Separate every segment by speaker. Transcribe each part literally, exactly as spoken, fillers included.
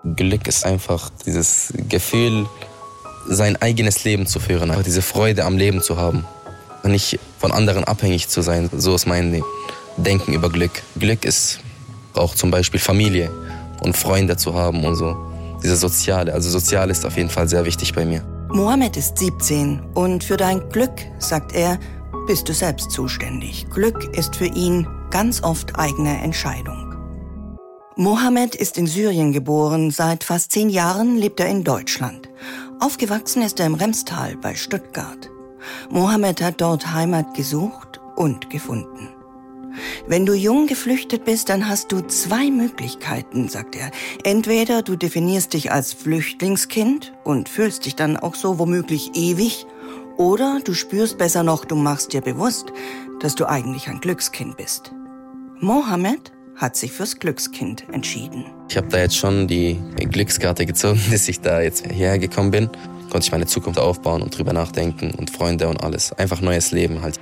Speaker 1: Glück ist einfach dieses Gefühl, sein eigenes Leben zu führen, einfach diese Freude am Leben zu haben. Nicht von anderen abhängig zu sein, so ist mein Denken über Glück. Glück ist auch zum Beispiel Familie und Freunde zu haben und so. Diese Soziale, also Sozial ist auf jeden Fall sehr wichtig bei mir.
Speaker 2: Mohammed ist siebzehn und für dein Glück, sagt er, bist du selbst zuständig. Glück ist für ihn ganz oft eigene Entscheidung. Mohammed ist in Syrien geboren, seit fast zehn Jahren lebt er in Deutschland. Aufgewachsen ist er im Remstal bei Stuttgart. Mohammed hat dort Heimat gesucht und gefunden. Wenn du jung geflüchtet bist, dann hast du zwei Möglichkeiten, sagt er. Entweder du definierst dich als Flüchtlingskind und fühlst dich dann auch so womöglich ewig, oder du spürst besser noch, du machst dir bewusst, dass du eigentlich ein Glückskind bist. Mohammed hat sich fürs Glückskind entschieden.
Speaker 1: Ich habe da jetzt schon die Glückskarte gezogen, bis ich da jetzt hierher gekommen bin. Konnte ich meine Zukunft aufbauen und drüber nachdenken und Freunde und alles. Einfach neues Leben halt.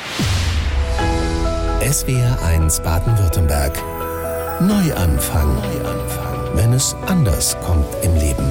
Speaker 3: S W R eins Baden-Württemberg. Neuanfang. Neuanfang. Wenn es anders kommt im Leben.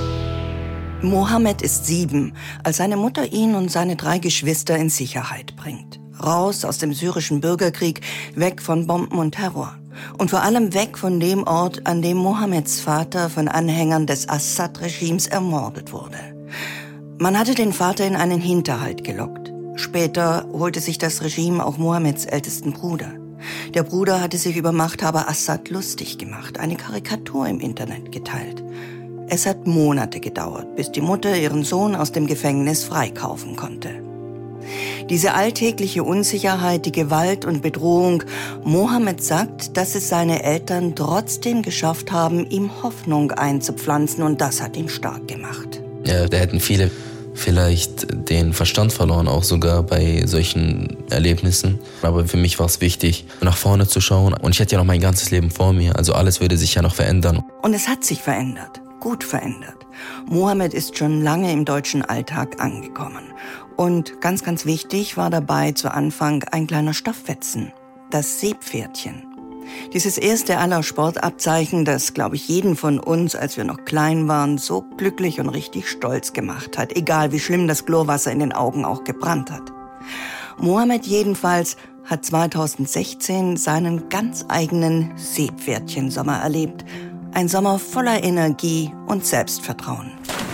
Speaker 2: Mohammed ist sieben, als seine Mutter ihn und seine drei Geschwister in Sicherheit bringt. Raus aus dem syrischen Bürgerkrieg, weg von Bomben und Terror. Und vor allem weg von dem Ort, an dem Mohammeds Vater von Anhängern des Assad-Regimes ermordet wurde. Man hatte den Vater in einen Hinterhalt gelockt. Später holte sich das Regime auch Mohammeds ältesten Bruder. Der Bruder hatte sich über Machthaber Assad lustig gemacht, eine Karikatur im Internet geteilt. Es hat Monate gedauert, bis die Mutter ihren Sohn aus dem Gefängnis freikaufen konnte. Diese alltägliche Unsicherheit, die Gewalt und Bedrohung. Mohammed sagt, dass es seine Eltern trotzdem geschafft haben, ihm Hoffnung einzupflanzen, und das hat ihn stark gemacht.
Speaker 1: Ja, da hätten viele vielleicht den Verstand verloren, auch sogar bei solchen Erlebnissen. Aber für mich war es wichtig, nach vorne zu schauen. Und ich hätte ja noch mein ganzes Leben vor mir. Also alles würde sich ja noch verändern.
Speaker 2: Und es hat sich verändert, gut verändert. Mohammed ist schon lange im deutschen Alltag angekommen. Und ganz, ganz wichtig war dabei zu Anfang ein kleiner Stofffetzen, das Seepferdchen. Dieses erste aller Sportabzeichen, das, glaube ich, jeden von uns, als wir noch klein waren, so glücklich und richtig stolz gemacht hat, egal wie schlimm das Chlorwasser in den Augen auch gebrannt hat. Mohammed jedenfalls hat zweitausendsechzehn seinen ganz eigenen Seepferdchensommer erlebt. Ein Sommer voller Energie und Selbstvertrauen.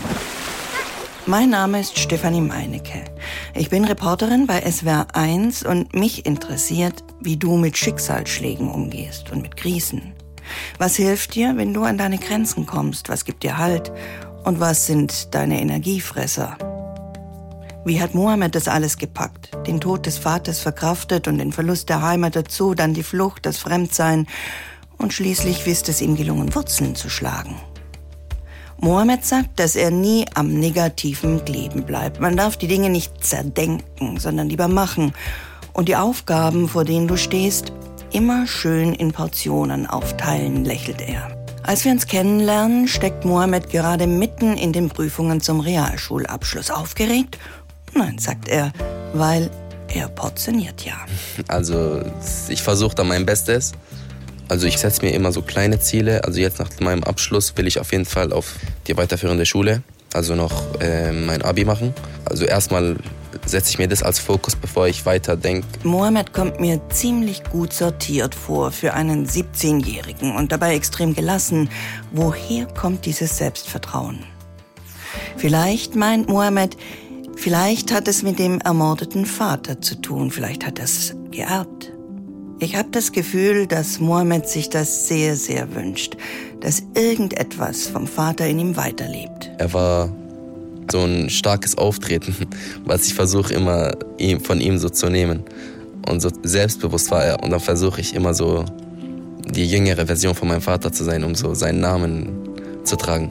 Speaker 2: Mein Name ist Stefanie Meinecke. Ich bin Reporterin bei S W R eins und mich interessiert, wie du mit Schicksalsschlägen umgehst und mit Krisen. Was hilft dir, wenn du an deine Grenzen kommst? Was gibt dir Halt? Und was sind deine Energiefresser? Wie hat Mohammed das alles gepackt? Den Tod des Vaters verkraftet und den Verlust der Heimat dazu, dann die Flucht, das Fremdsein. Und schließlich ist es ihm gelungen, Wurzeln zu schlagen. Mohammed sagt, dass er nie am Negativen kleben bleibt. Man darf die Dinge nicht zerdenken, sondern lieber machen. Und die Aufgaben, vor denen du stehst, immer schön in Portionen aufteilen, lächelt er. Als wir uns kennenlernen, steckt Mohammed gerade mitten in den Prüfungen zum Realschulabschluss. Aufgeregt? Nein, sagt er, weil er portioniert ja.
Speaker 1: Also ich versuche da mein Bestes. Also ich setze mir immer so kleine Ziele. Also jetzt nach meinem Abschluss will ich auf jeden Fall auf die weiterführende Schule, also noch äh, mein Abi machen. Also erstmal setze ich mir das als Fokus, bevor ich weiter denke.
Speaker 2: Mohammed kommt mir ziemlich gut sortiert vor für einen siebzehnjährigen und dabei extrem gelassen. Woher kommt dieses Selbstvertrauen? Vielleicht, meint Mohammed, vielleicht hat es mit dem ermordeten Vater zu tun, vielleicht hat er es geerbt. Ich habe das Gefühl, dass Mohammed sich das sehr, sehr wünscht, dass irgendetwas vom Vater in ihm weiterlebt.
Speaker 1: Er war so ein starkes Auftreten, was ich versuche immer von ihm so zu nehmen. Und so selbstbewusst war er. Und dann versuche ich immer so die jüngere Version von meinem Vater zu sein, um so seinen Namen zu tragen.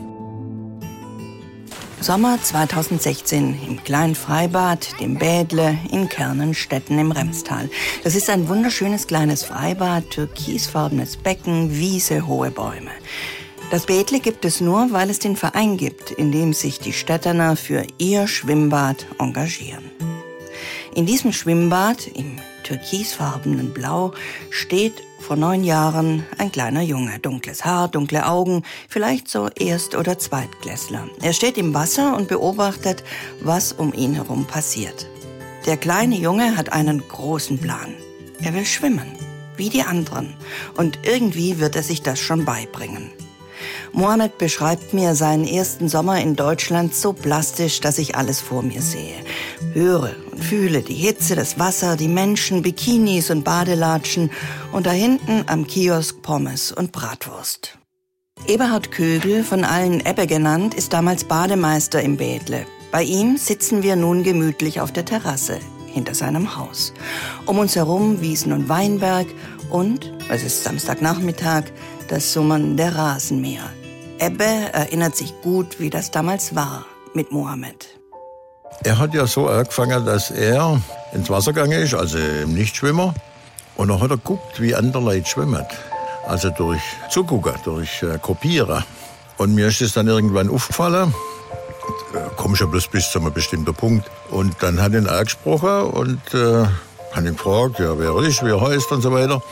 Speaker 2: Sommer zweitausendsechzehn im kleinen Freibad, dem Bädle in Kernenstetten im Remstal. Das ist ein wunderschönes kleines Freibad, türkisfarbenes Becken, Wiese, hohe Bäume. Das Bädle gibt es nur, weil es den Verein gibt, in dem sich die Stettener für ihr Schwimmbad engagieren. In diesem Schwimmbad, im türkisfarbenen Blau, steht Vor neun Jahren ein kleiner Junge, dunkles Haar, dunkle Augen, vielleicht so Erst- oder Zweitklässler. Er steht im Wasser und beobachtet, was um ihn herum passiert. Der kleine Junge hat einen großen Plan. Er will schwimmen, wie die anderen. Und irgendwie wird er sich das schon beibringen. Mohammed beschreibt mir seinen ersten Sommer in Deutschland so plastisch, dass ich alles vor mir sehe. Höre und fühle die Hitze, das Wasser, die Menschen, Bikinis und Badelatschen und da hinten am Kiosk Pommes und Bratwurst. Eberhard Kögel, von allen Ebbe genannt, ist damals Bademeister im Bethle. Bei ihm sitzen wir nun gemütlich auf der Terrasse hinter seinem Haus. Um uns herum Wiesen und Weinberg und, es ist Samstagnachmittag, das Summen der Rasenmäher. Ebbe erinnert sich gut, wie das damals war mit Mohammed.
Speaker 4: Er hat ja so angefangen, dass er ins Wasser gegangen ist, also im Nichtschwimmer. Und dann hat er geguckt, wie andere Leute schwimmen. Also durch Zugucken, durch äh, Kopieren. Und mir ist es dann irgendwann aufgefallen. Äh, komm schon bloß bis zu einem bestimmten Punkt. Und dann hat er ihn angesprochen und äh, hat ihn gefragt, ja, wer er ist, wie er heißt und so weiter.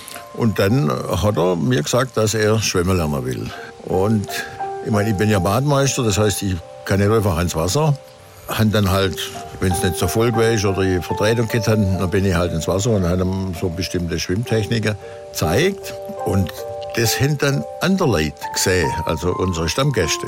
Speaker 4: Und dann hat er mir gesagt, dass er schwimmen lernen will. Und ich meine, ich bin ja Bademeister, das heißt, ich kann nicht einfach ins Wasser. Han dann halt, wenn es nicht so voll ist oder die Vertretung geht, dann bin ich halt ins Wasser und habe ihm so bestimmte Schwimmtechniken gezeigt. Und das haben dann andere Leute gesehen, also unsere Stammgäste.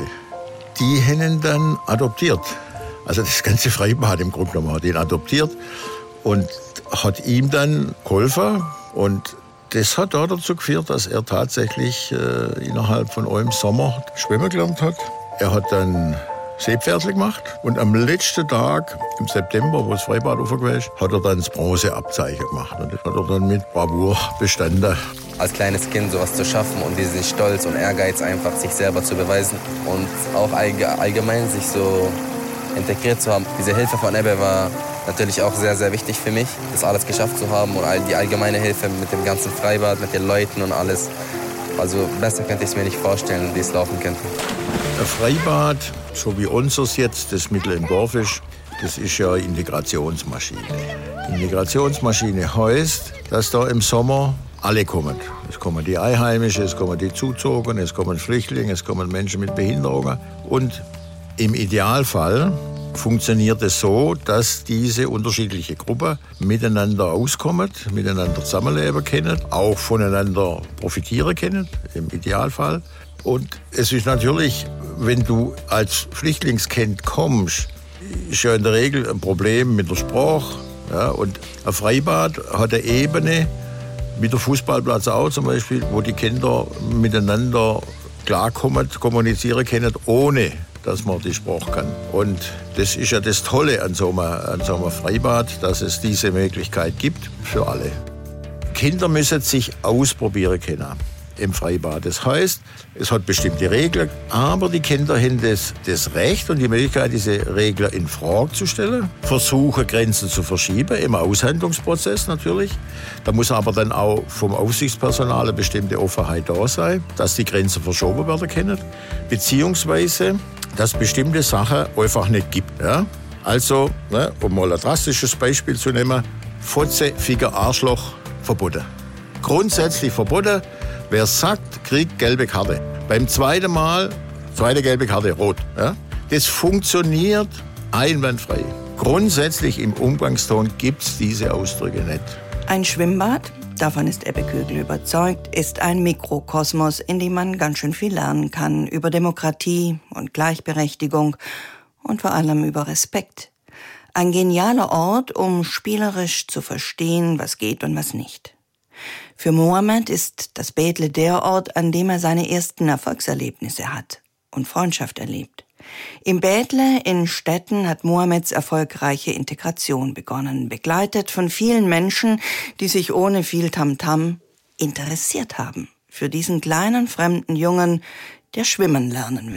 Speaker 4: Die haben ihn dann adoptiert. Also das ganze Freibad im Grunde genommen hat ihn adoptiert und hat ihm dann geholfen. Und das hat auch dazu geführt, dass er tatsächlich äh, innerhalb von einem Sommer schwimmen gelernt hat. Er hat dann Seepferdchen gemacht und am letzten Tag im September, wo das Freibad aufgegangen ist, hat er dann das Bronzeabzeichen gemacht. Und das hat er dann mit Bravour bestanden.
Speaker 1: Als kleines Kind sowas zu schaffen und diesen Stolz und Ehrgeiz einfach sich selber zu beweisen und auch allgemein sich so integriert zu haben. Diese Hilfe von Ebbe war natürlich auch sehr, sehr wichtig für mich, das alles geschafft zu haben und all die allgemeine Hilfe mit dem ganzen Freibad, mit den Leuten und alles. Also besser könnte ich es mir nicht vorstellen, wie es laufen könnte.
Speaker 4: Ein Freibad, so wie unseres jetzt, das Mittel im Dorf ist, das ist ja eine Integrationsmaschine. Integrationsmaschine heißt, dass da im Sommer alle kommen. Es kommen die Einheimischen, es kommen die Zuzogenen, es kommen Flüchtlinge, es kommen Menschen mit Behinderungen. Und im Idealfall funktioniert es so, dass diese unterschiedliche Gruppen miteinander auskommen, miteinander zusammenleben können, auch voneinander profitieren können, im Idealfall. Und es ist natürlich, wenn du als Flüchtlingskind kommst, ist ja in der Regel ein Problem mit der Sprache. Ja, und ein Freibad hat eine Ebene, wie der Fußballplatz auch zum Beispiel, wo die Kinder miteinander klarkommen, kommunizieren können, ohne dass man die Sprache kann. Und das ist ja das Tolle an so einem, an so einem Freibad, dass es diese Möglichkeit gibt für alle. Kinder müssen sich ausprobieren können im Freibad. Das heißt, es hat bestimmte Regeln, aber die Kinder haben das, das Recht und die Möglichkeit, diese Regeln in Frage zu stellen, versuchen, Grenzen zu verschieben, im Aushandlungsprozess natürlich. Da muss aber dann auch vom Aufsichtspersonal eine bestimmte Offenheit da sein, dass die Grenzen verschoben werden können, beziehungsweise, dass bestimmte Sachen einfach nicht gibt. Ja? Also, ne, um mal ein drastisches Beispiel zu nehmen, Fotze, Ficker, Arschloch, verboten. Grundsätzlich verboten. Wer sagt, kriegt gelbe Karte. Beim zweiten Mal, zweite gelbe Karte, rot. Ja? Das funktioniert einwandfrei. Grundsätzlich im Umgangston gibt es diese Ausdrücke nicht.
Speaker 2: Ein Schwimmbad, davon ist Ebbe Kögel überzeugt, ist ein Mikrokosmos, in dem man ganz schön viel lernen kann über Demokratie und Gleichberechtigung und vor allem über Respekt. Ein genialer Ort, um spielerisch zu verstehen, was geht und was nicht. Für Mohammed ist das Bethle der Ort, an dem er seine ersten Erfolgserlebnisse hat und Freundschaft erlebt. Im Bethle in Städten hat Mohammeds erfolgreiche Integration begonnen, begleitet von vielen Menschen, die sich ohne viel Tamtam interessiert haben für diesen kleinen fremden Jungen, der schwimmen lernen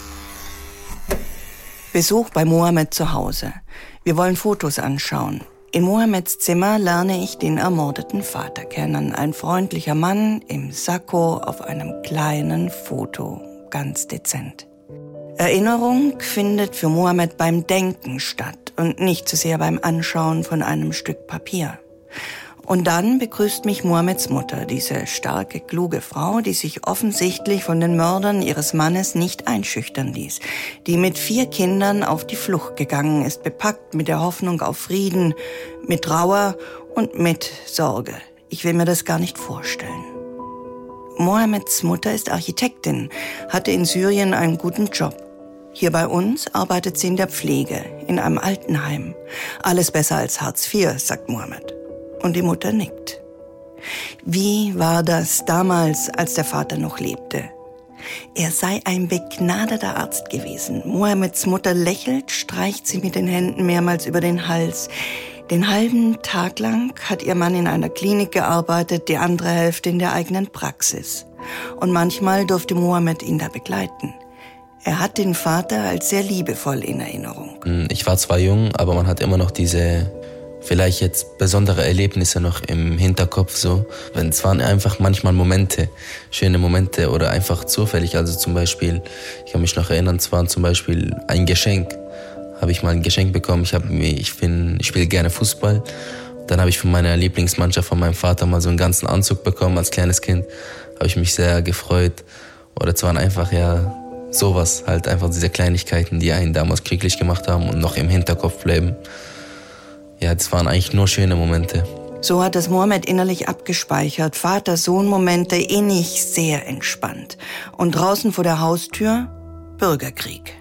Speaker 2: will. Besuch bei Mohammed zu Hause. Wir wollen Fotos anschauen. In Mohammeds Zimmer lerne ich den ermordeten Vater kennen. Ein freundlicher Mann im Sakko auf einem kleinen Foto, ganz dezent. Erinnerung findet für Mohammed beim Denken statt und nicht zu sehr beim Anschauen von einem Stück Papier. Und dann begrüßt mich Mohameds Mutter, diese starke, kluge Frau, die sich offensichtlich von den Mördern ihres Mannes nicht einschüchtern ließ, die mit vier Kindern auf die Flucht gegangen ist, bepackt mit der Hoffnung auf Frieden, mit Trauer und mit Sorge. Ich will mir das gar nicht vorstellen. Mohameds Mutter ist Architektin, hatte in Syrien einen guten Job. Hier bei uns arbeitet sie in der Pflege, in einem Altenheim. Alles besser als Hartz vier, sagt Mohamed. Und die Mutter nickt. Wie war das damals, als der Vater noch lebte? Er sei ein begnadeter Arzt gewesen. Mohameds Mutter lächelt, streicht sie mit den Händen mehrmals über den Hals. Den halben Tag lang hat ihr Mann in einer Klinik gearbeitet, die andere Hälfte in der eigenen Praxis. Und manchmal durfte Mohamed ihn da begleiten. Er hat den Vater als sehr liebevoll in Erinnerung.
Speaker 1: Ich war zwar jung, aber man hat immer noch diese vielleicht jetzt besondere Erlebnisse noch im Hinterkopf. So. Es waren einfach manchmal Momente, schöne Momente oder einfach zufällig. Also zum Beispiel, ich kann mich noch erinnern, es war zum Beispiel ein Geschenk. Habe ich mal ein Geschenk bekommen. Ich, hab, ich, bin, ich spiele gerne Fußball. Dann habe ich von meiner Lieblingsmannschaft, von meinem Vater, mal so einen ganzen Anzug bekommen als kleines Kind. Habe ich mich sehr gefreut. Oder es waren einfach, ja, sowas. Halt einfach diese Kleinigkeiten, die einen damals glücklich gemacht haben und noch im Hinterkopf bleiben. Ja, das waren eigentlich nur schöne Momente.
Speaker 2: So hat es Mohamed innerlich abgespeichert. Vater-Sohn-Momente, innig, sehr entspannt. Und draußen vor der Haustür Bürgerkrieg.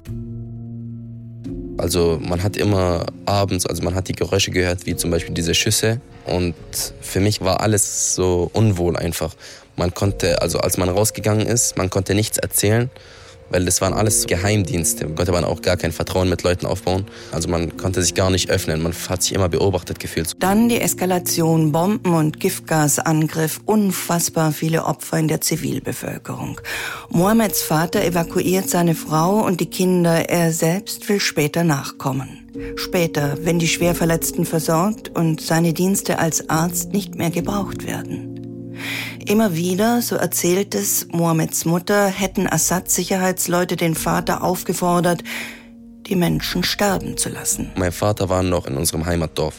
Speaker 1: Also man hat immer abends, also man hat die Geräusche gehört, wie zum Beispiel diese Schüsse. Und für mich war alles so unwohl einfach. Man konnte, also als man rausgegangen ist, man konnte nichts erzählen, weil das waren alles Geheimdienste. Man konnte man auch gar kein Vertrauen mit Leuten aufbauen. Also man konnte sich gar nicht öffnen. Man hat sich immer beobachtet gefühlt.
Speaker 2: Dann die Eskalation, Bomben- und Giftgasangriff, unfassbar viele Opfer in der Zivilbevölkerung. Mohameds Vater evakuiert seine Frau und die Kinder. Er selbst will später nachkommen. Später, wenn die Schwerverletzten versorgt und seine Dienste als Arzt nicht mehr gebraucht werden. Immer wieder, so erzählt es Mohameds Mutter, hätten Assad-Sicherheitsleute den Vater aufgefordert, die Menschen sterben zu lassen.
Speaker 1: Mein Vater war noch in unserem Heimatdorf.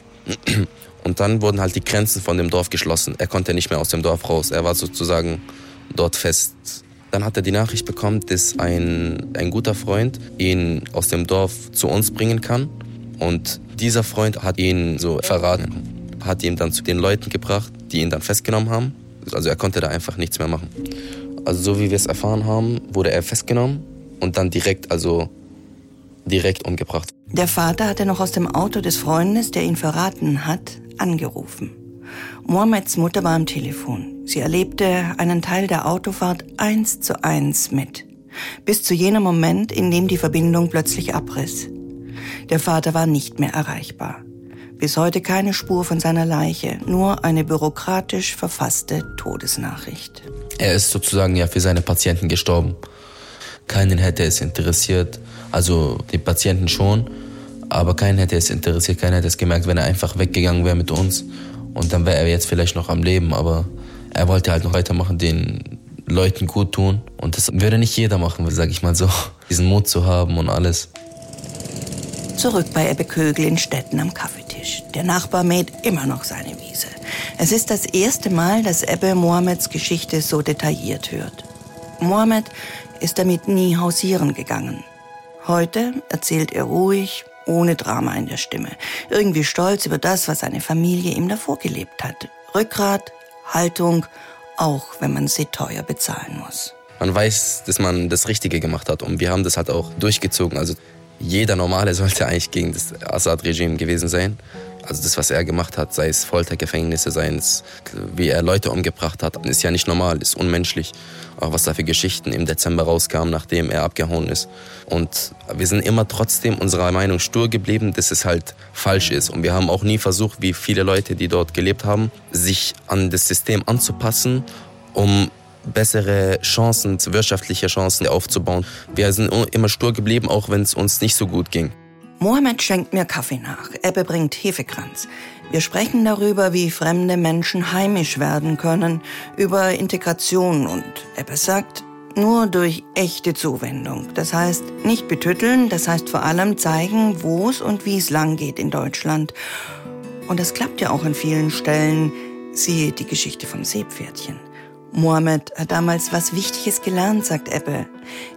Speaker 1: Und dann wurden halt die Grenzen von dem Dorf geschlossen. Er konnte nicht mehr aus dem Dorf raus. Er war sozusagen dort fest. Dann hat er die Nachricht bekommen, dass ein, ein guter Freund ihn aus dem Dorf zu uns bringen kann. Und dieser Freund hat ihn so verraten. Hat ihn dann zu den Leuten gebracht, die ihn dann festgenommen haben. Also er konnte da einfach nichts mehr machen. Also so wie wir es erfahren haben, wurde er festgenommen und dann direkt, also direkt umgebracht.
Speaker 2: Der Vater hatte noch aus dem Auto des Freundes, der ihn verraten hat, angerufen. Mohameds Mutter war am Telefon. Sie erlebte einen Teil der Autofahrt eins zu eins mit. Bis zu jenem Moment, in dem die Verbindung plötzlich abriss. Der Vater war nicht mehr erreichbar. Bis heute keine Spur von seiner Leiche, nur eine bürokratisch verfasste Todesnachricht.
Speaker 1: Er ist sozusagen ja für seine Patienten gestorben. Keinen hätte es interessiert, also die Patienten schon, aber keinen hätte es interessiert, keiner hätte es gemerkt, wenn er einfach weggegangen wäre mit uns. Und dann wäre er jetzt vielleicht noch am Leben, aber er wollte halt noch weitermachen, den Leuten gut tun. Und das würde nicht jeder machen, sag ich mal so, diesen Mut zu haben und alles.
Speaker 2: Zurück bei Ebbe Kögel in Stetten am Kaffeetisch. Der Nachbar mäht immer noch seine Wiese. Es ist das erste Mal, dass Ebbe Mohameds Geschichte so detailliert hört. Mohamed ist damit nie hausieren gegangen. Heute erzählt er ruhig, ohne Drama in der Stimme. Irgendwie stolz über das, was seine Familie ihm davor gelebt hat. Rückgrat, Haltung, auch wenn man sie teuer bezahlen muss.
Speaker 1: Man weiß, dass man das Richtige gemacht hat und wir haben das halt auch durchgezogen. Also jeder Normale sollte eigentlich gegen das Assad-Regime gewesen sein. Also das, was er gemacht hat, sei es Foltergefängnisse, sei es, wie er Leute umgebracht hat, ist ja nicht normal, ist unmenschlich. Auch was da für Geschichten im Dezember rauskamen, nachdem er abgehauen ist. Und wir sind immer trotzdem unserer Meinung stur geblieben, dass es halt falsch ist. Und wir haben auch nie versucht, wie viele Leute, die dort gelebt haben, sich an das System anzupassen, um bessere Chancen, wirtschaftliche Chancen aufzubauen. Wir sind immer stur geblieben, auch wenn es uns nicht so gut ging.
Speaker 2: Mohamed schenkt mir Kaffee nach. Ebbe bringt Hefekranz. Wir sprechen darüber, wie fremde Menschen heimisch werden können, über Integration und Ebbe sagt, nur durch echte Zuwendung. Das heißt, nicht betütteln, das heißt vor allem zeigen, wo es und wie es lang geht in Deutschland. Und das klappt ja auch an vielen Stellen. Siehe die Geschichte vom Seepferdchen. Mohammed hat damals was Wichtiges gelernt, sagt Ebbe.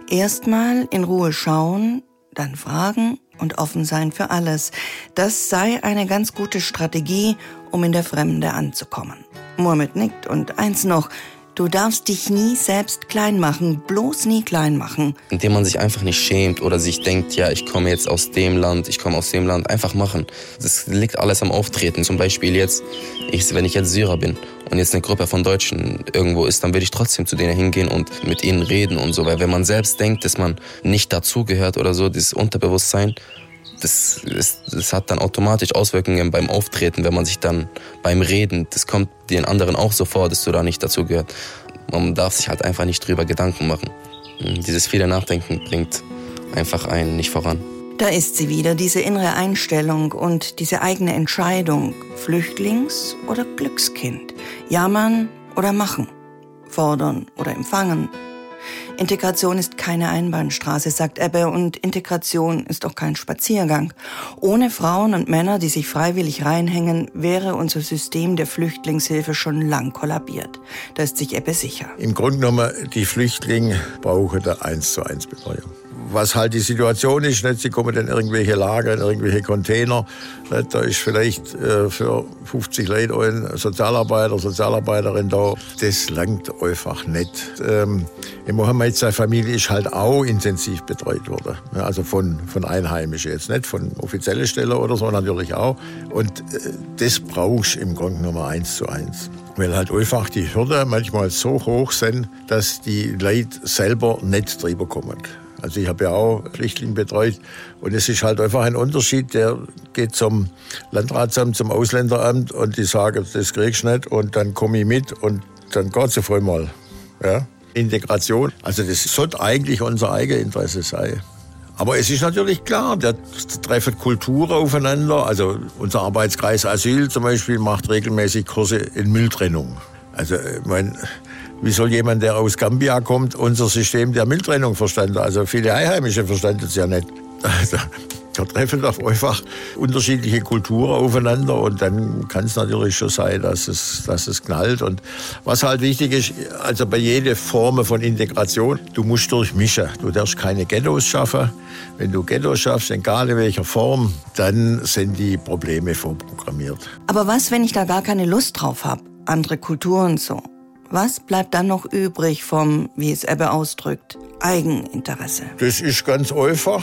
Speaker 2: Erstmal in Ruhe schauen, dann fragen und offen sein für alles. Das sei eine ganz gute Strategie, um in der Fremde anzukommen. Mohammed nickt und eins noch: Du darfst dich nie selbst klein machen, bloß nie klein machen.
Speaker 1: Indem man sich einfach nicht schämt oder sich denkt, ja, ich komme jetzt aus dem Land, ich komme aus dem Land, einfach machen. Das liegt alles am Auftreten. Zum Beispiel jetzt, ich, wenn ich jetzt Syrer bin und jetzt eine Gruppe von Deutschen irgendwo ist, dann würde ich trotzdem zu denen hingehen und mit ihnen reden und so. Weil wenn man selbst denkt, dass man nicht dazugehört oder so, dieses Unterbewusstsein, Das, das, das hat dann automatisch Auswirkungen beim Auftreten, wenn man sich dann beim Reden, das kommt den anderen auch so vor, dass du da nicht dazugehört. Man darf sich halt einfach nicht drüber Gedanken machen. Dieses viele Nachdenken bringt einfach einen nicht voran.
Speaker 2: Da ist sie wieder, diese innere Einstellung und diese eigene Entscheidung. Flüchtlings- oder Glückskind. Jammern oder machen. Fordern oder empfangen. Integration ist keine Einbahnstraße, sagt Ebbe, und Integration ist auch kein Spaziergang. Ohne Frauen und Männer, die sich freiwillig reinhängen, wäre unser System der Flüchtlingshilfe schon lang kollabiert. Da ist sich Ebbe sicher.
Speaker 4: Im Grunde genommen, die Flüchtlinge brauchen eine eins zu eins Betreuung. Was halt die Situation ist, nicht? Sie kommen in irgendwelche Lager, in irgendwelche Container. Nicht? Da ist vielleicht äh, für fünfzig Leute ein Sozialarbeiter, Sozialarbeiterin da. Das langt einfach nicht. Ähm, Mohammed, seine Familie ist halt auch intensiv betreut worden. Also von, von Einheimischen jetzt, nicht von offiziellen Stellen oder so, natürlich auch. Und äh, das brauchst du im Grunde genommen eins zu eins. Weil halt einfach die Hürden manchmal so hoch sind, dass die Leute selber nicht drüber kommen. Also ich habe ja auch Flüchtlinge betreut und es ist halt einfach ein Unterschied, der geht zum Landratsamt, zum Ausländeramt und die sagen, das kriegst du nicht und dann komme ich mit und dann geht's auf einmal. Ja? Integration, also das sollte eigentlich unser Eigeninteresse sein. Aber es ist natürlich klar, da treffen Kulturen aufeinander. Also unser Arbeitskreis Asyl zum Beispiel macht regelmäßig Kurse in Mülltrennung. Also ich meine, wie soll jemand, der aus Gambia kommt, unser System der Mülltrennung verstanden? Also viele Einheimische verstanden es ja nicht. Also, da treffen doch einfach unterschiedliche Kulturen aufeinander und dann kann es natürlich schon sein, dass es, dass es knallt. Und was halt wichtig ist, also bei jeder Form von Integration, du musst durchmischen. Du darfst keine Ghettos schaffen. Wenn du Ghettos schaffst, egal in welcher Form, dann sind die Probleme vorprogrammiert.
Speaker 2: Aber was, wenn ich da gar keine Lust drauf habe? Andere Kulturen so. Was bleibt dann noch übrig vom, wie es Ebbe ausdrückt, Eigeninteresse?
Speaker 4: Das ist ganz einfach.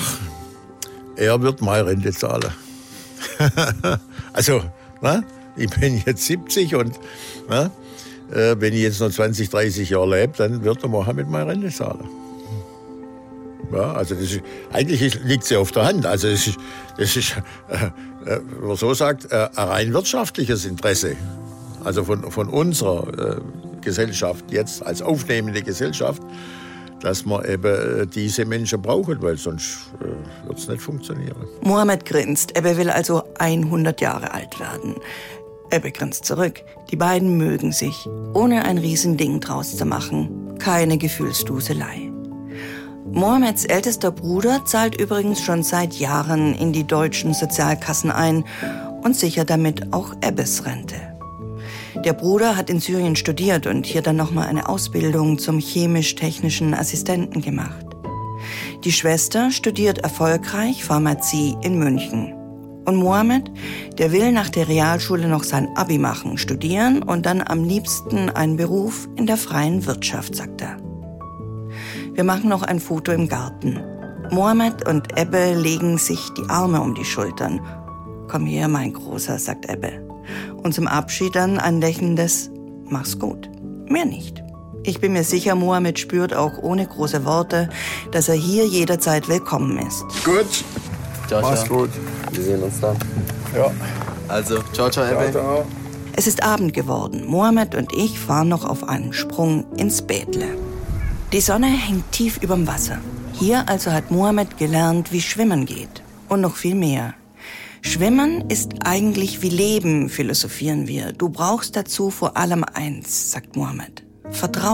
Speaker 4: Er wird meine Rente zahlen. Also, ne? Ich bin jetzt siebzig und ne? äh, wenn ich jetzt noch zwanzig, dreißig Jahre lebe, dann wird der Mohammed meine Rente zahlen. Ja, also das ist, eigentlich liegt es ja auf der Hand. Also das ist, das ist äh, äh, wenn man so sagt, äh, ein rein wirtschaftliches Interesse. Also von, von unserer äh, Gesellschaft jetzt als aufnehmende Gesellschaft, dass wir eben diese Menschen brauchen, weil sonst äh, wird es nicht funktionieren.
Speaker 2: Mohammed grinst. Ebbe will also hundert Jahre alt werden. Ebbe grinst zurück. Die beiden mögen sich, ohne ein Riesending draus zu machen. Keine Gefühlsduselei. Mohammeds ältester Bruder zahlt übrigens schon seit Jahren in die deutschen Sozialkassen ein und sichert damit auch Ebbes Rente. Der Bruder hat in Syrien studiert und hier dann nochmal eine Ausbildung zum chemisch-technischen Assistenten gemacht. Die Schwester studiert erfolgreich Pharmazie in München. Und Mohammed, der will nach der Realschule noch sein Abi machen, studieren und dann am liebsten einen Beruf in der freien Wirtschaft, sagt er. Wir machen noch ein Foto im Garten. Mohammed und Ebbe legen sich die Arme um die Schultern. Komm her, mein Großer, sagt Ebbe. Und zum Abschied dann ein lächelndes Mach's gut. Mehr nicht. Ich bin mir sicher, Mohammed spürt auch ohne große Worte, dass er hier jederzeit willkommen ist.
Speaker 4: Gut.
Speaker 1: Ciao,
Speaker 4: Mach's
Speaker 1: ciao.
Speaker 4: gut.
Speaker 1: Wir sehen uns dann.
Speaker 4: Ja.
Speaker 1: Also, ciao, ciao, Ebbe.
Speaker 4: Ciao, ciao.
Speaker 2: Es ist Abend geworden. Mohammed und ich fahren noch auf einen Sprung ins Bethle. Die Sonne hängt tief überm Wasser. Hier also hat Mohammed gelernt, wie Schwimmen geht. Und noch viel mehr. Schwimmen ist eigentlich wie Leben, philosophieren wir. Du brauchst dazu vor allem eins, sagt Mohammed. Vertrauen.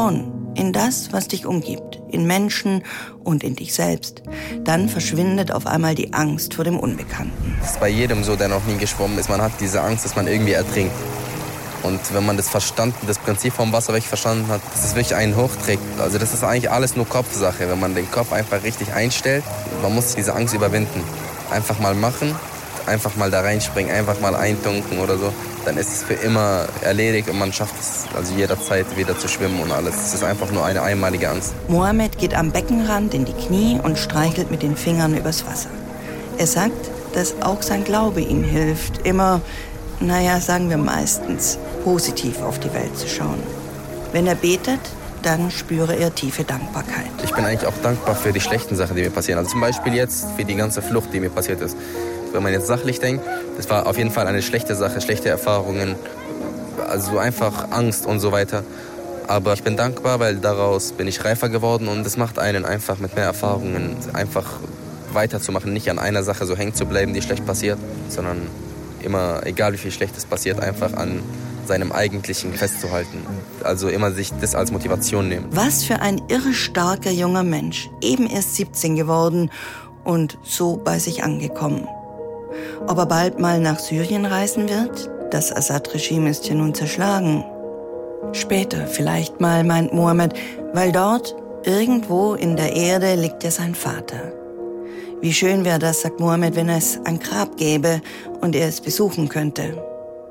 Speaker 2: in das, was dich umgibt, in Menschen und in dich selbst, dann verschwindet auf einmal die Angst vor dem Unbekannten.
Speaker 1: Das ist bei jedem so, der noch nie geschwommen ist. Man hat diese Angst, dass man irgendwie ertrinkt. Und wenn man das verstanden, das Prinzip vom Wasser wirklich verstanden hat, dass es wirklich einen hochträgt. Also das ist eigentlich alles nur Kopfsache, wenn man den Kopf einfach richtig einstellt. Man muss diese Angst überwinden. Einfach mal machen, einfach mal da reinspringen, einfach mal eintunken oder so. Dann ist es für immer erledigt und man schafft es also jederzeit wieder zu schwimmen und alles. Es ist einfach nur eine einmalige Angst.
Speaker 2: Mohammed geht am Beckenrand in die Knie und streichelt mit den Fingern übers Wasser. Er sagt, dass auch sein Glaube ihm hilft, immer, naja, sagen wir meistens, positiv auf die Welt zu schauen. Wenn er betet, dann spüre er tiefe Dankbarkeit.
Speaker 1: Ich bin eigentlich auch dankbar für die schlechten Sachen, die mir passieren. Also zum Beispiel jetzt für die ganze Flucht, die mir passiert ist. Wenn man jetzt sachlich denkt, das war auf jeden Fall eine schlechte Sache, schlechte Erfahrungen, also einfach Angst und so weiter. Aber ich bin dankbar, weil daraus bin ich reifer geworden und es macht einen einfach mit mehr Erfahrungen einfach weiterzumachen, nicht an einer Sache so hängen zu bleiben, die schlecht passiert, sondern immer, egal wie viel Schlechtes passiert, einfach an seinem Eigentlichen festzuhalten. Also immer sich das als Motivation nehmen.
Speaker 2: Was für ein irre starker junger Mensch, eben erst siebzehn geworden und so bei sich angekommen. Ob er bald mal nach Syrien reisen wird? Das Assad-Regime ist ja nun zerschlagen. Später vielleicht mal, meint Mohammed, weil dort, irgendwo in der Erde, liegt ja sein Vater. Wie schön wäre das, sagt Mohammed, wenn es ein Grab gäbe und er es besuchen könnte.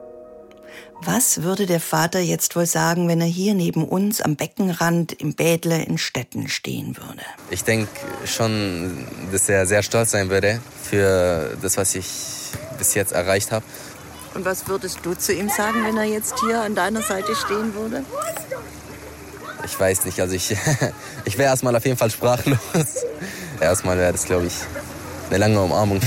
Speaker 2: Was würde der Vater jetzt wohl sagen, wenn er hier neben uns am Beckenrand im Bädle in Stetten stehen würde?
Speaker 1: Ich denke schon, dass er sehr stolz sein würde für das, was ich bis jetzt erreicht habe.
Speaker 2: Und was würdest du zu ihm sagen, wenn er jetzt hier an deiner Seite stehen würde?
Speaker 1: Ich weiß nicht, also ich, ich wäre erstmal auf jeden Fall sprachlos. Erstmal wäre das, glaube ich, eine lange Umarmung.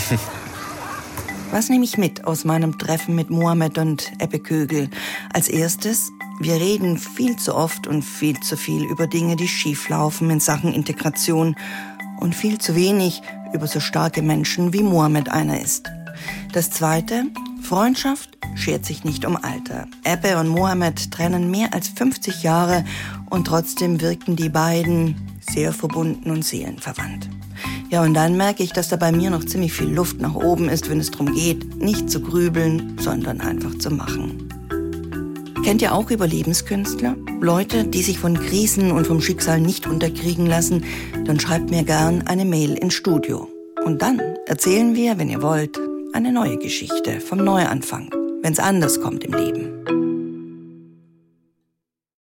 Speaker 2: Was nehme ich mit aus meinem Treffen mit Mohammed und Ebbe Kögel? Als erstes, wir reden viel zu oft und viel zu viel über Dinge, die schieflaufen in Sachen Integration und viel zu wenig über so starke Menschen, wie Mohammed einer ist. Das Zweite, Freundschaft schert sich nicht um Alter. Ebbe und Mohammed trennen mehr als fünfzig Jahre und trotzdem wirken die beiden sehr verbunden und seelenverwandt. Ja, und dann merke ich, dass da bei mir noch ziemlich viel Luft nach oben ist, wenn es darum geht, nicht zu grübeln, sondern einfach zu machen. Kennt ihr auch Überlebenskünstler? Leute, die sich von Krisen und vom Schicksal nicht unterkriegen lassen? Dann schreibt mir gern eine Mail ins Studio. Und dann erzählen wir, wenn ihr wollt, eine neue Geschichte vom Neuanfang, wenn es anders kommt im Leben.